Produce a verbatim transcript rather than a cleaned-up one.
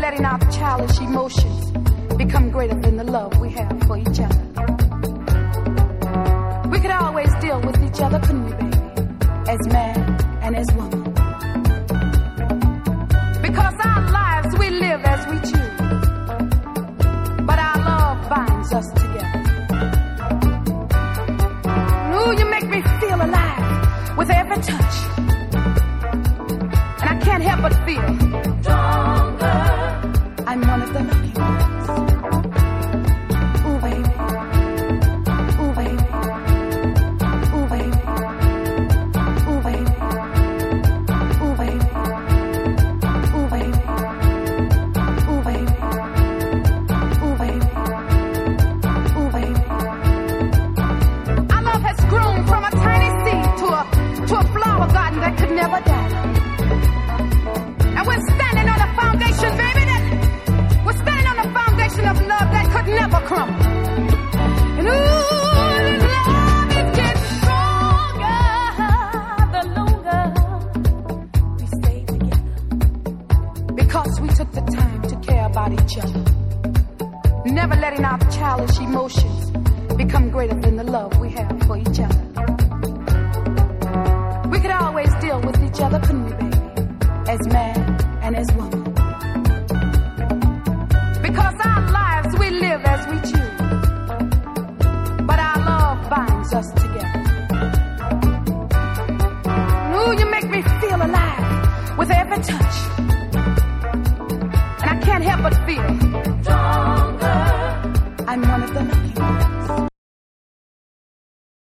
letting our childish emotions become greater than the love we have for each other. We could always deal with each other, couldn't we, baby? As man and as woman. Because our lives we live as we choose, but our love binds us together. Ooh, you make me feel alive with every touch, and I can't help but feel stronger. I'm one of the lucky ones. Ooh, baby. Ooh, baby. Ooh, baby. Ooh, baby. Ooh, baby. Ooh, baby. Ooh, baby. Ooh, baby. Ooh, baby. Our love has grown from a tiny seed to a to a flower garden that could never die. And we're standing on a foundation, baby, that we're standing on a foundation of love that could never crumble. And ooh, the love is getting stronger the longer we stay together. Because we took the time to care about each other, never letting our childish emotions become greater than the love we have for each other. We could always deal with each other, couldn't we, baby? As man and as woman. Because our lives we live as we choose, but our love binds us together. Ooh, you make me feel alive with every touch, and I can't help but feel